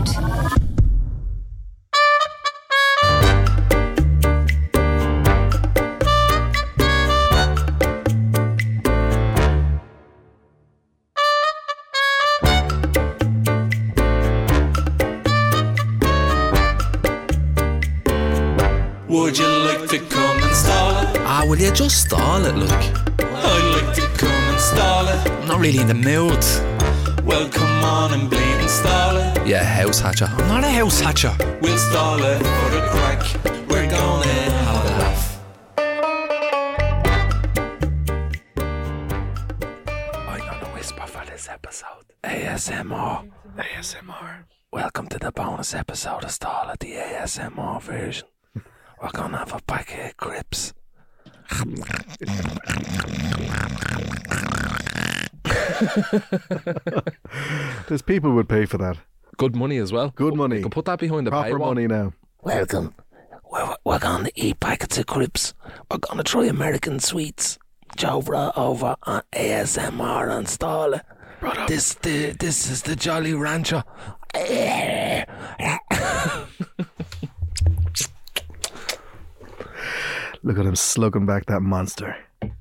attitude. Would you like to come and stall it? Ah, will you just stall it, look? I'd like to come and stall it. I'm not really in the mood. Well, come on and bleed and stall it. Yeah, house hatcher. I'm not a house hatcher. We'll stall it for the crack. We're gonna have a laugh. I'm gonna whisper for this episode. ASMR. ASMR. Welcome to the bonus episode of Stall It, the ASMR version. We're gonna have a packet of grips. There's people would pay for that. Good money as well. Good money. You can put that behind the Proper paywall. money now. Welcome. We're going to eat packets of crisps. We're going to try American sweets. Joe brought over on ASMR and stall it. This is the Jolly Rancher. Look at him slugging back that monster.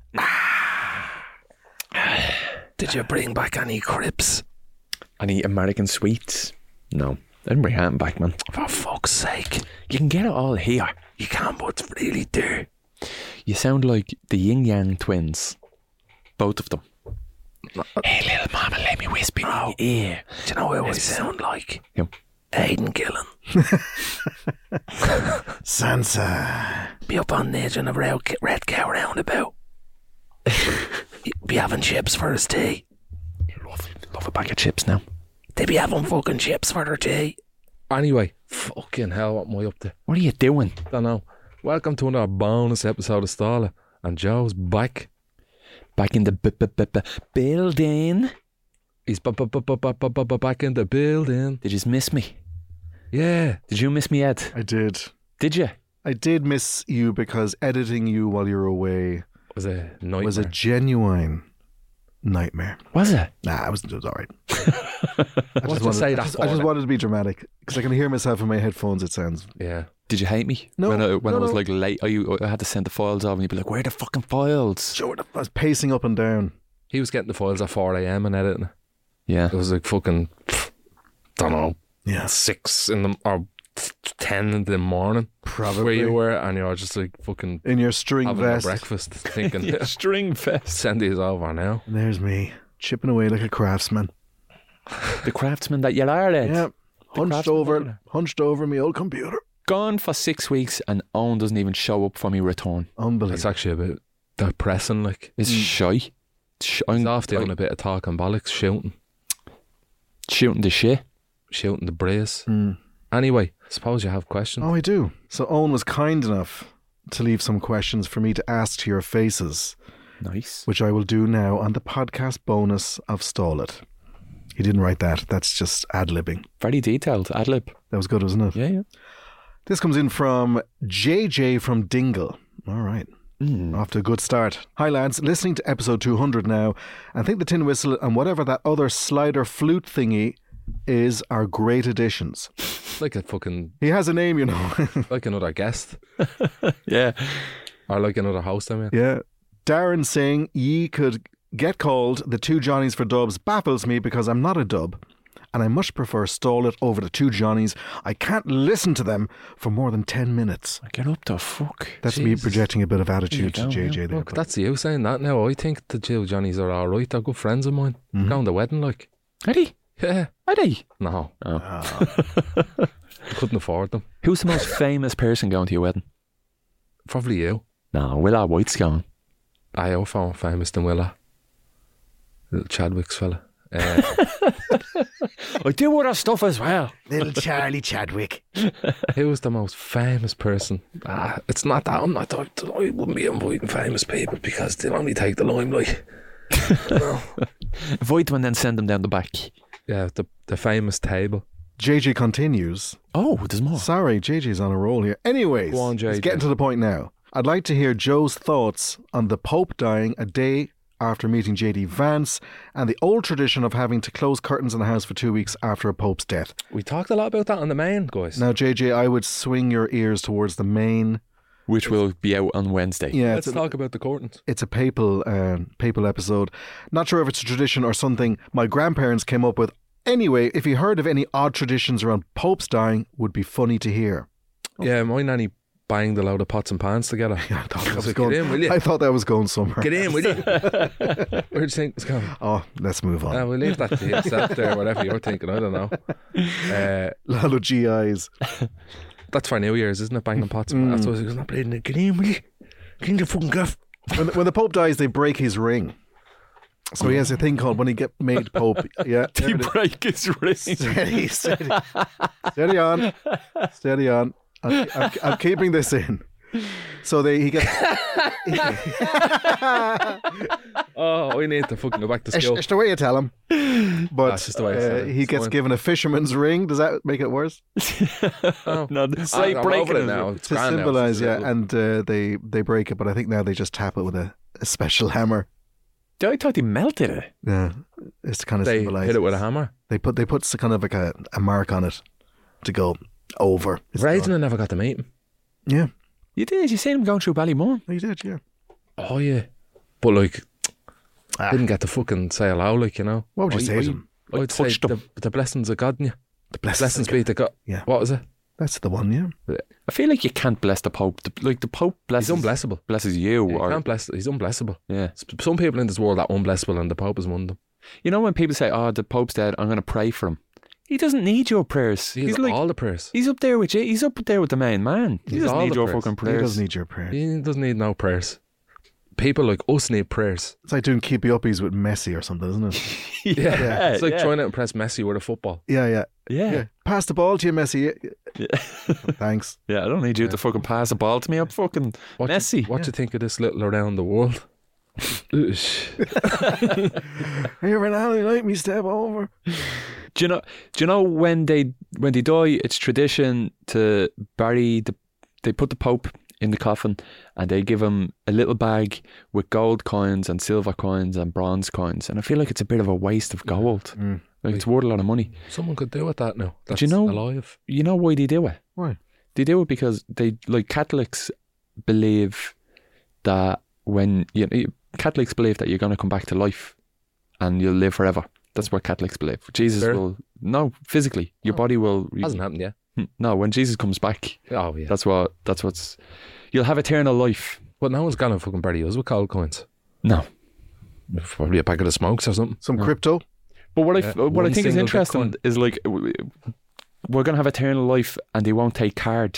Did you bring back any crisps? Any American sweets? No. I didn't bring anything back, man. For fuck's sake. You can get it all here. You can't, but it's really dear. You sound like the Yin Yang twins. Both of them. Hey, little mama, let me whisper in your ear. Do you know what I sound like? Yep. Aidan Gillen. Sansa. Be up on the edge of a red cow roundabout. Be having chips for his tea. Love a bag of chips now. They be having fucking chips for their tea. Anyway, fucking hell, what am I up to? What are you doing? Don't know. Welcome to another bonus episode of Stalla. And Joe's back. Back in the building. He's back in the building. Did you just miss me? Yeah. Did you miss me, Ed? I did. Did you? I did miss you because editing you while you were away Was a nightmare. was a genuine nightmare. Was it? Nah, it was all right. I just wanted to be dramatic because I can hear myself in my headphones. It sounds. Yeah. Did you hate me? No, When I was no. like late, I had to send the files off and you'd be like, where are the fucking files? Sure, I was pacing up and down. He was getting the files at 4 a.m. and editing. Yeah. It was like fucking, don't know, Yeah, 6 in the, or 10 in the morning. probably. Where you were, and you're just like fucking In your string having vest. a breakfast, thinking, Yeah, string vest. send these over now. And there's me, chipping away like a craftsman. The craftsman that you are, Ed. Yeah, craftsman. hunched over my old computer. Gone for 6 weeks and Owen doesn't even show up for me return. It's Unbelievable. actually a bit depressing, like. It's shy. He's off doing a bit of talking bollocks, shooting shooting the shit. the breeze. Mm. Anyway, suppose you have questions. Oh, I do. So Owen was kind enough to leave some questions for me to ask to your faces, Nice. which I will do now on the podcast bonus of Stall It. He didn't write that. That's just ad-libbing. Very detailed. Ad-lib. That was good, wasn't it? Yeah. This comes in from JJ from Dingle. All right. Off to a good start. Hi lads, listening to episode 200 now, and think the tin whistle and whatever that other slider flute thingy is are great additions. Like a fucking, He has a name, you know. like another guest. Yeah. Or like another host, I mean. Yeah. Darren saying ye could get called the two Johnnies for dubs baffles me because I'm not a dub. And I much prefer Stall It over the two Johnnies. I can't listen to them for more than 10 minutes. Get up the fuck. That's me Jesus. projecting a bit of attitude to There you go, JJ there. Look, but- that's you saying that now. I think the two Johnnies are alright. They're good friends of mine. Going to the wedding, like. Are they? Yeah. Are they? No. Oh. Couldn't afford them. Who's the most famous person going to your wedding? Probably you. No, Willa White's going. I am more famous than Willa. Little Chadwick's fella. I do other stuff as well. Little Charlie Chadwick. Who was the most famous person? It's not that. I wouldn't be inviting famous people because they only take the limelight. No. Avoid them and then send them down the back. Yeah, the famous table. JJ continues. Oh, there's more. Sorry, JJ's on a roll here. Anyways, Go on, he's JJ. getting to the point now. I'd like to hear Joe's thoughts on the Pope dying a day after meeting J.D. Vance, and the old tradition of having to close curtains in the house for 2 weeks after a pope's death. We talked a lot about that on the main, guys. Now, JJ, I would swing your ears towards the main. Which will be out on Wednesday. Yeah, Let's talk about the curtains. it's a papal episode. Not sure if it's a tradition or something my grandparents came up with. Anyway, if you heard of any odd traditions around popes dying, would be funny to hear. Yeah, my nanny banged a load of pots and pans together. I thought that was Get going. in, will you? I thought that was going somewhere. Get in, will you? Where do you think it's going? Oh, let's move on. We'll leave that to yourself there, whatever you're thinking. I don't know. A lot of GIs. That's for New Year's, isn't it? Banging pots and pans. That's what I was not playing it. Get in, will you? Get in the fucking gaff. When the Pope dies, they break his ring. So he has a thing called when he get made Pope. Yeah, He break his ring. steady, steady on, steady on. I'm keeping this in. So he gets. Oh, we need to fucking go back to school. It's the way you tell him. But That's just the way I said it. he It's gets fine. given a fisherman's ring. Does that make it worse? Oh. No, it's like I'm breaking over it it now. It's To grand now. symbolise, It's yeah. little- And they break it, but I think now they just tap it with a special hammer. I thought they melted it. Yeah, it's to kind of They symbolise. hit it with a hammer. They put kind of like a mark on it to go over. It's Raisin, done. I never got to meet him. Yeah, You did. You seen him going through Ballymun. you did. Yeah. Oh, yeah. But, like, didn't get to fucking say hello, like, you know. What would you say to him? I'd say touched him. the blessings of God in you. The Blessings be to God. Yeah. What was it? That's the one. Yeah. I feel like you can't bless the Pope. The Pope blesses, He's unblessable. blesses you. You or, can't bless. He's unblessable. yeah. Some people in this world are unblessable, and the Pope is one of them. You know when people say, "Oh, the Pope's dead. I'm going to pray for him." He doesn't need your prayers. He's like all the prayers. he's up there with you. He's up there with the main man. He He's doesn't all need the your prayers. fucking He prayers. does need your prayer. He doesn't need no prayers. People like us need prayers. It's like doing keepy uppies with Messi or something, isn't it? yeah, It's like trying to impress Messi with a football. Yeah. yeah. Pass the ball to you, Messi. Thanks. Yeah, I don't need you to fucking pass the ball to me. I'm fucking What Messi. What you think of this little around the world? Oosh. Hey, Ronaldo, let me step over. Do you know when they die, it's tradition to bury they put the Pope in the coffin and they give him a little bag with gold coins and silver coins and bronze coins, and I feel like it's a bit of a waste of gold. Like it's worth a lot of money. Someone could do with that now. That's you know- alive. You know why they do it? Why? They do it because they, like, Catholics believe that Catholics believe that you're going to come back to life and you'll live forever. That's what Catholics believe. Jesus Fair. will, no, physically, your body will. Hasn't happened yet. No, when Jesus comes back, Oh yeah. that's what's. You'll have eternal life. But no one's gonna fucking bury us with gold coins. No, Probably a packet of smokes or something. Some crypto. but what Yeah, I one think is single interesting Bitcoin. is like we're gonna have eternal life and they won't take card.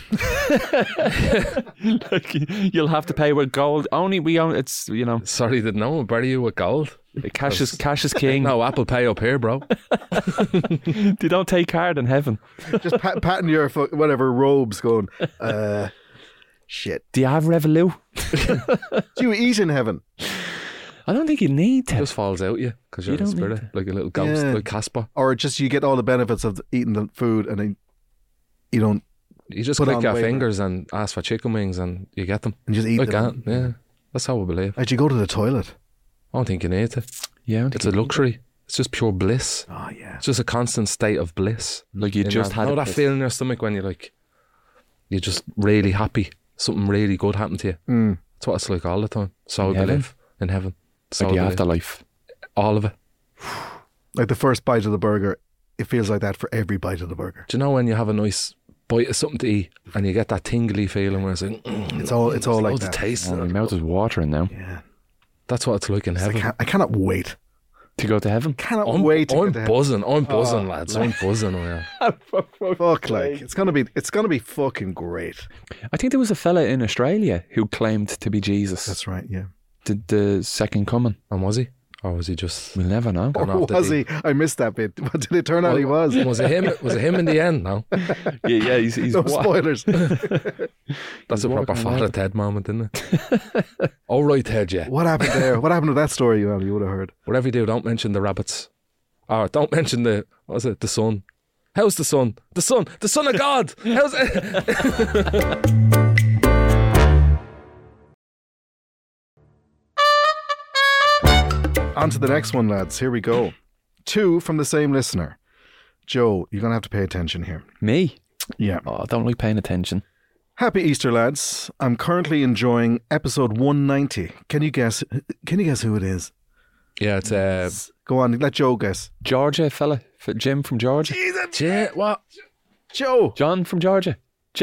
Like, you'll have to pay with gold. It's Sorry, did no one bury you with gold? cash is king. No Apple Pay up here, bro. They don't take card in heaven. Just patting your whatever robes going, shit. Do you have Revolut? Do you eat in heaven? I don't think you need It to. just falls out you because you're You a don't need spirit, like a little ghost, Yeah. like Casper. Or just you get all the benefits of eating the food and then you don't, You just Put click on your waiver. fingers and ask for chicken wings and you get them. and just eat Like them. that, yeah. That's how I believe. Did you go to the toilet? I don't think you need to. Yeah, I don't It's think a luxury. It's just pure bliss. Oh, yeah. It's just a constant state of bliss. like you You just had know a that piss. feeling in your stomach when you're just really happy. Something really good happened to you. Mm. That's what it's like all the time. So In I heaven? believe in heaven. So like I the believe. afterlife. All of it. Like the first bite of the burger, it feels like that for every bite of the burger. Do you know when you have a nice bite of something to eat and you get that tingly feeling where it's like, It's all like loads of that. taste. Oh, my mouth is watering now. Yeah. That's what it's like in heaven. I cannot wait. To go to heaven. Cannot I'm wait to I'm get to heaven. buzzing. I'm buzzing, lads. I'm buzzing. I am. Fuck, like it's gonna be fucking great. I think there was a fella in Australia who claimed to be Jesus. That's right. Yeah. The second coming. And was he? Or was he just... We'll never know. Gone Or off the was deep? he? I missed that bit. What did it turn out he was? Was it him? Was it him in the end? No. Yeah, he's No spoilers. That's a proper walking Father around. Ted moment, isn't it? Oh, right, Ted, yeah. What happened there? What happened to that story? You would have heard. Whatever you do, don't mention the rabbits. Or don't mention the sun. How's the sun? The son of God. How's it? On to the next one, lads. Here we go. 2 from the same listener. Joe, you're going to have to pay attention here. Me? Yeah. Oh, I don't like paying attention. Happy Easter, lads. I'm currently enjoying episode 190. Can you guess who it is? Yeah, it's Go on, let Joe guess. Georgia fella. Jim from Georgia. what? Joe! John from Georgia.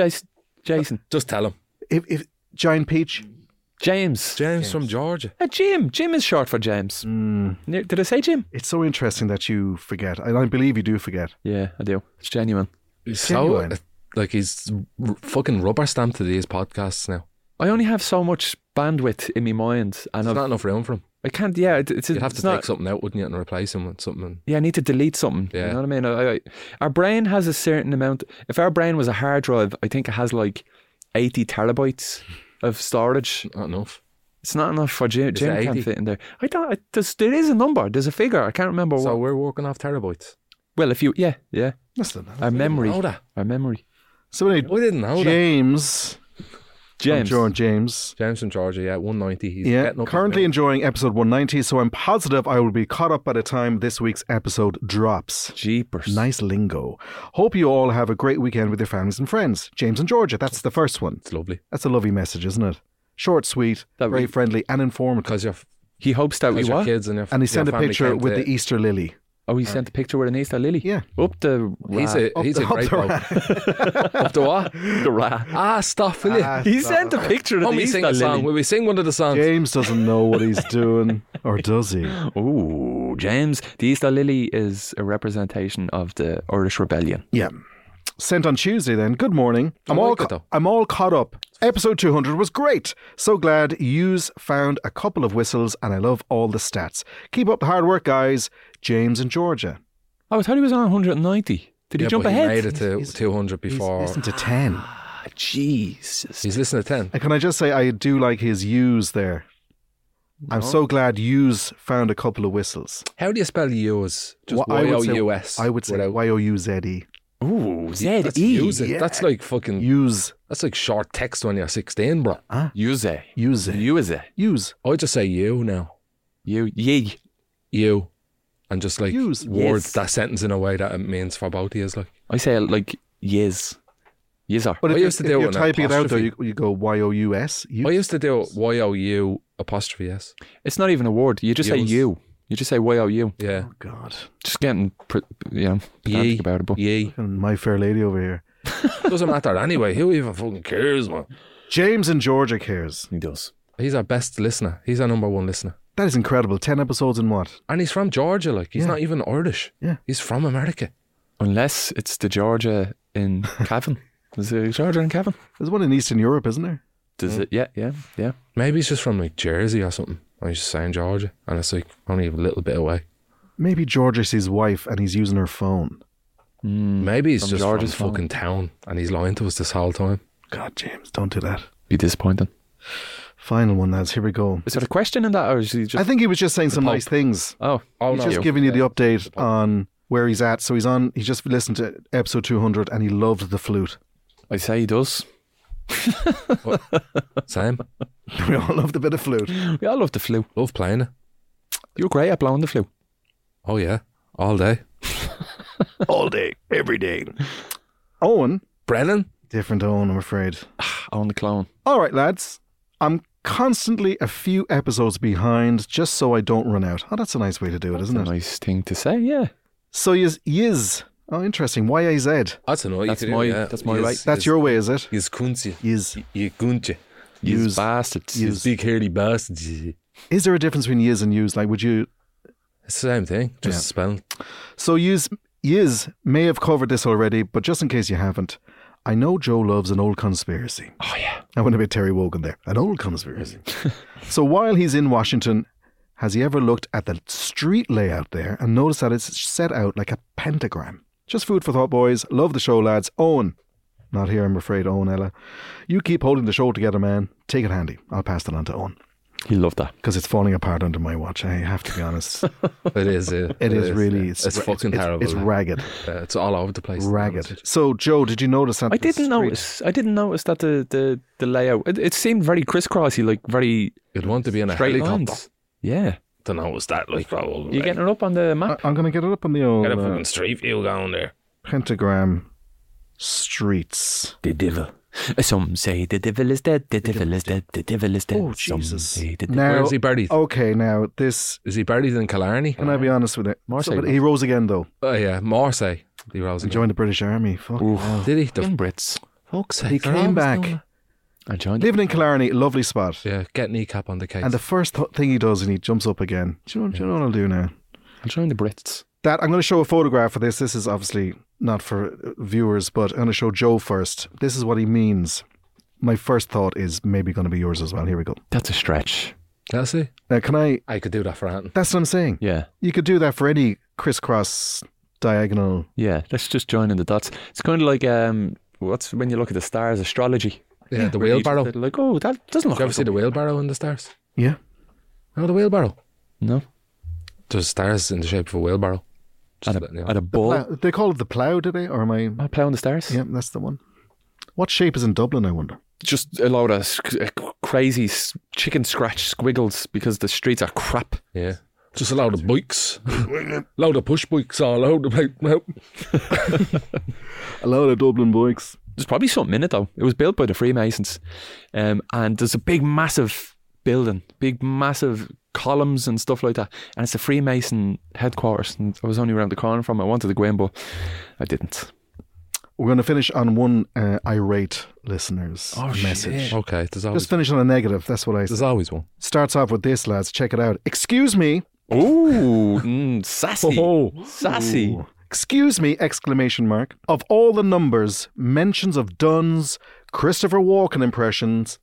Jason. Just tell him. If Giant Peach. James. James from Georgia. Jim. Jim is short for James. Did I say Jim? It's so interesting that you forget. And I believe you do forget. Yeah, I do. It's genuine. He's Genuine. he's fucking rubber stamped to these podcasts now. I only have so much bandwidth in my mind, and There's not enough room for him. I can't. Yeah, it's You'd have to it's take not, something out, wouldn't you, and replace him with something. Yeah, I need to delete something. Yeah. You know what I mean? Our brain has a certain amount. If our brain was a hard drive, I think it has like 80 terabytes of storage. Not enough. It's not enough for Jim. Is Jim it can't 80? fit in there. There is a number. There's a figure. I can't remember So what. we're working off terabytes. Well, if you, yeah. Listen. Our memory. know that. Our memory. So anyway, We didn't know that. James. James. James. James from Georgia, yeah, 190. He's Yeah, getting up currently there. enjoying episode 190, so I'm positive I will be caught up by the time this week's episode drops. Jeepers. Nice lingo. Hope you all have a great weekend with your families and friends. James and Georgia, that's the first one. It's lovely. That's a lovely message, isn't it? Short, sweet, That very we- friendly and informative. Because He hopes that we your what? kids and your And he your sent a family picture came with to- the Easter lily. Oh, he sent a picture with an Easter lily? Yeah. Up the He's ra. a great bloke. Up the what? the ra. Ah, stop, will you? He sent a picture of Let the me sing Easter a song. lily. Will we sing one of the songs? James doesn't know what he's doing, or does he? Oh, James. The Easter lily is a representation of the Irish Rebellion. Yeah. Sent on Tuesday then. Good morning. I'm like it, though. all caught up. Episode 200 was great. So glad yous found a couple of whistles and I love all the stats. Keep up the hard work, guys. James and Georgia. Oh, I thought he was on 190. Did he Yeah, jump but ahead? He made it to 200 before. Listen to 10. Ah, Jesus. He's listening to 10. And can I just say, I do like his yous there. I'm so glad yous found a couple of whistles. How do you spell use? Just Well, Y-O-U-S. I would say without- Y-O-U-Z-E. Ooh, That's Z-E. use it. yeah. That's like fucking. Use. That's like short text when you're 16, bro. Use it. Use it. Use it. Use. I just say you now. Ye. You. And just like Use. words Yes. that sentence in a way that it means for both of you. Like, I say it like yiz. Yizzer. But I if, used to if do it you're with an typing it out, though, apostrophe. you go Y-O-U-S. I used to do Y-O-U apostrophe S. It's not even a word. You just say Use. you. You just say Y-O-U. Yeah. Oh, God. Just getting, pedantic about it. But Ye. And My Fair Lady over here. Doesn't matter anyway. Who even fucking cares, man? James and Georgia cares. he does. He's our best listener. He's our number one listener. That is incredible. 10 episodes in what? And he's from Georgia, like. He's Yeah. not even Irish. Yeah. He's from America. Unless it's the Georgia in Cavan. Is it Georgia in Cavan? There's one in Eastern Europe, isn't there? Does it? Yeah. Maybe he's just from like Jersey or something. And he's just saying Georgia. And it's like only a little bit away. Maybe Georgia's his wife and he's using her phone. Maybe he's From just Georgia's from phone. fucking town and he's lying to us this whole time. God, James, don't do that. Be disappointing. Final one, lads. Here we go. Is there a question in that, or is he just? I think he was just saying some Pope. nice things. Oh, Oh, He's no. just giving you the update on where he's at. So he just listened to episode 200 and he loved the flute. I say he does. Same. We all loved a bit of flute. We all love the flu. Love playing it. You're great at blowing the flu. Oh, yeah. All day. All day, every day. Owen. Brennan? Different Owen, I'm afraid. On the clone. All right, lads. I'm constantly a few episodes behind just so I don't run out. Oh, that's a nice way to do it, isn't That's a it? nice thing to say. Yeah. So yiz. Oh, interesting. Y-A-Z. That's an That's my way. That's your way, is it? He's kunzi. Yiz. You kunzi. You Use- bastards. use- Big hairy bastards. It's Is there a difference between yiz and use? Like, would you... the same thing. Just Yeah. spelling. So yiz may have covered this already, but just in case you haven't, I know Joe loves an old conspiracy. Oh yeah. I went a bit Terry Wogan there. An old conspiracy. So while he's in Washington, has he ever looked at the street layout there and noticed that it's set out like a pentagram? Just food for thought, boys. Love the show, lads. Owen. Not here, I'm afraid, Owen, Ella. You keep holding the show together, man. Take it handy. I'll pass it on to Owen. He loved that. Because it's falling apart under my watch. I have to be honest. It is. It is really... Yeah. It's fucking terrible. It's ragged. It's all over the place. Ragged. So, Joe, did you notice that? I the didn't street- notice that the layout. It seemed very crisscrossy, like very You'd want to be in a straight helicopter. lines. Yeah. Don't know what's that like. You getting it up on the map? I'm going to get it up on the old Get a fucking street view going there. pentagram streets. The devil. Some say the devil is dead. The devil is dead. The devil is dead. Oh, Some Jesus. say the devil. Now, Where's he buried? okay, now this. Is he buried in Killarney? Can I be honest with it? Marseille. But he rose again though. Oh yeah, Marseille. He rose He again. joined the British Army. Fuck. hell. Did he? Fucking Brits. Fuck's sake. He they're came always back. doing that. I joined. Living in Killarney, lovely spot. Yeah, get kneecap on the case. And the first thing he does, and he jumps up again. Do you know what I'll do now? I'll join the Brits. That I'm going to show a photograph of this. This is obviously not for viewers, but I'm going to show Joe first. This is what he means. My first thought is maybe going to be yours as well. Here we go. That's a stretch. That's it. Now, can I? I could do that for Anton. That's what I'm saying. Yeah. You could do that for any crisscross diagonal. Yeah. Let's just join in the dots. It's kind of like what's when you look at the stars, astrology. Yeah, the Where you wheelbarrow. just like, oh, that doesn't look Did you ever like see the wheelbarrow in the stars? Yeah. Oh, the wheelbarrow. No. There's stars in the shape of a wheelbarrow. Just At letting you know. a ball. They call it the plough, do they? Or am I? I play on the stars. Yeah, that's the one. What shape is in Dublin, I wonder? Just a load of crazy chicken scratch squiggles because the streets are crap. Yeah. Just a load of bikes. Load of push bikes all over the place. A lot of Dublin bikes. There's probably something in it though. It was built by the Freemasons, and there's a big, massive building, big, massive columns and stuff like that. And it's the Freemason headquarters. And I was only around the corner from it. I wanted to go in, but I didn't. We're going to finish on one irate listener's message. Okay, Just finish on a negative. That's what I said. there's always one. Starts off with this, lads. Check it out. Excuse me. Ooh, sassy, sassy. Ooh. Excuse me! Exclamation mark. Of all the numbers, mentions of Dunn's, Christopher Walken impressions,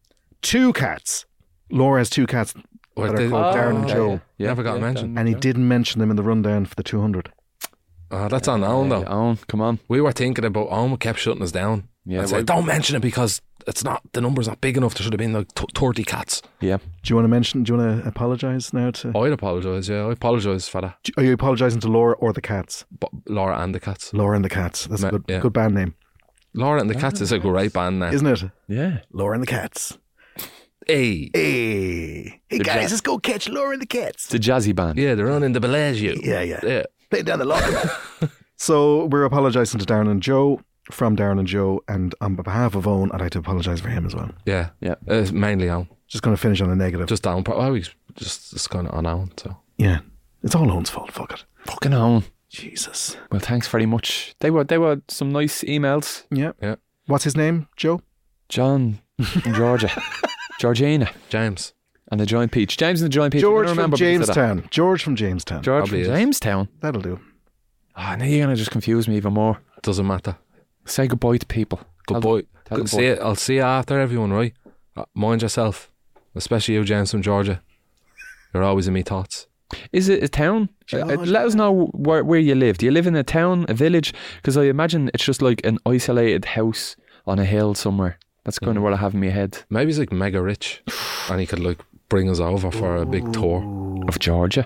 2 cats. Laura has 2 cats that are called Darren and Joe. Never got mentioned. And he didn't mention them in the rundown for the 200. Oh, that's on Owen though. Owen, come on. We were thinking about Owen kept shutting us down. Yeah, I'd say, well- don't mention it because it's not the number's not big enough. There should have been like 30 cats. Yeah. Do you want to apologise now to... I'd apologise, yeah. I apologise for that. Are you apologising to Laura or the cats? But Laura and the Cats. Laura and the Cats. That's a Yeah. good band name. Laura and the Cats is a great band now. Isn't it? Yeah. Laura and the Cats. Hey. Hey. Hey guys, let's go catch Laura and the Cats. It's a jazzy band. Yeah, they're on in the Bellagio. Yeah. Play down the locker. So we're apologising to Darren and Joe, from Darren and Joe, and on behalf of Owen, I'd like to apologise for him as well. Yeah. Yeah. It's mainly Owen. Just going to finish on a negative. Just Owen. Oh, he's just kind of on Owen, so. Yeah. It's all Owen's fault. Fuck it. Fucking Owen. Jesus. Well, thanks very much. They were some nice emails. Yeah. Yeah. What's his name, Joe? John and Georgia. Georgina. James. And the Giant Peach. James and the Giant Peach. George I from remember because of that. Jamestown. George from Jamestown. George Probably from is. Jamestown. That'll do. Oh, now you're going to just confuse me even more. Doesn't matter. Say goodbye to people. Good boy. tell the See it. I'll see you after everyone, right? Mind yourself. Especially you, James from Georgia. You're always in me thoughts. Is it a town? Let us know where you live. Do you live in a town, a village? Because I imagine it's just like an isolated house on a hill somewhere. That's kind of what I have in my head. Maybe he's like mega rich and he could like bring us over for a big tour. Of Georgia.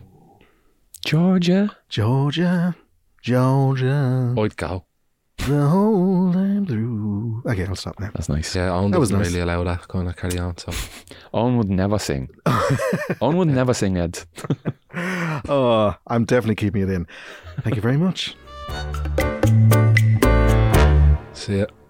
Georgia. Georgia. I'd go. The whole time through. Okay, I'll stop now. That's nice. Yeah, Owen That was doesn't nice. really allow that kind of carry on. So Owen would never sing. Owen would never sing, Ed. Oh, I'm definitely keeping it in. Thank you very much. see ya.